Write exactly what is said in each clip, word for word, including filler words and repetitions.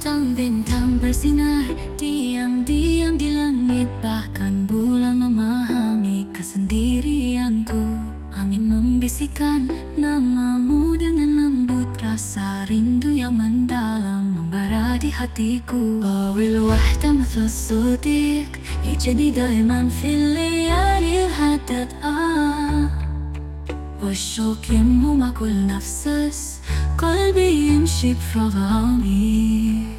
Hitam bintang bersinar diam-diam di langit, bahkan bulan memahami kesendirianku. Angin membisikkan namamu dengan lembut, rasa rindu yang mendalam membara di hatiku. طاوي الوحدة مثل الصديق يجري دائما في الليالي الهدد آه والشوق ينمو مع كل نفس، قلبي يمشي بفراغ عميق.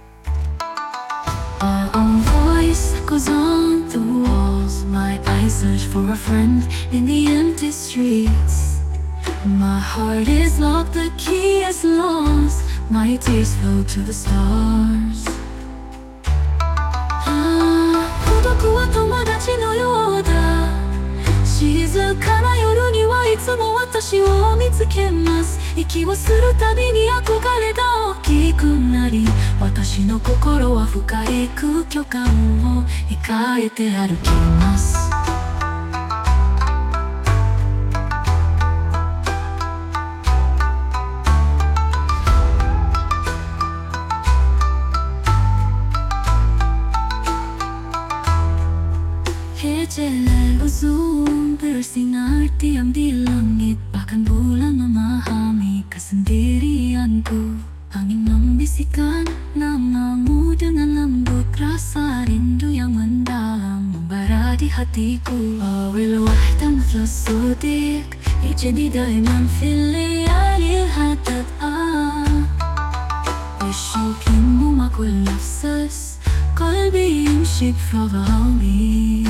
Our own voice goes on the walls, my eyes search for a friend in the empty streets. My heart is locked, the key is lost, my tears flow to the stars. Ah, 孤独は友達のようだ。静かな夜にはいつも私を見つけます。息をするたびに憧れが大きくなり、私の心は深い空虚感を控えて歩きます。Hijau zoom bersinar diam di langit, bahkan bulan memahami kesendirianku. Angin membisikkan namamu dengan lembut, rasa rindu yang mendalam membara di hatiku. طاوي الوحدة مثل الصديق يجري دائما في الليالي الهدد آه والشوق ينمو مع كل نفس، قلبي يمشي بفراغ عميق.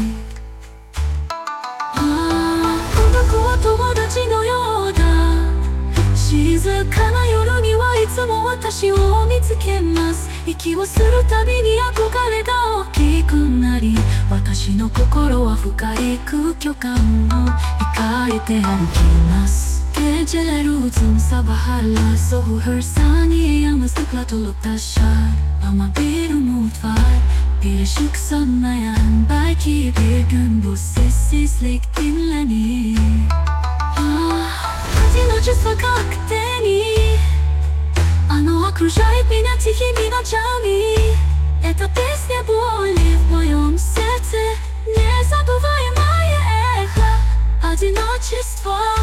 友達のようだ。静かな夜にはいつも私を見つけます。息をするたびに憧れが大きくなり、私の心は深い空虚感を控えて歩きます。Kejeru zoom sa bahala so huhersani yang mesuklah tuluk tasyar ama biru mutfar bir şıksamayan belki bir gün bu sessizlik dinlenir. Одиночество как тени, оно окружает меня тихими ночами. Эта песня боли в моем сердце, незабываемое эхо одиночества.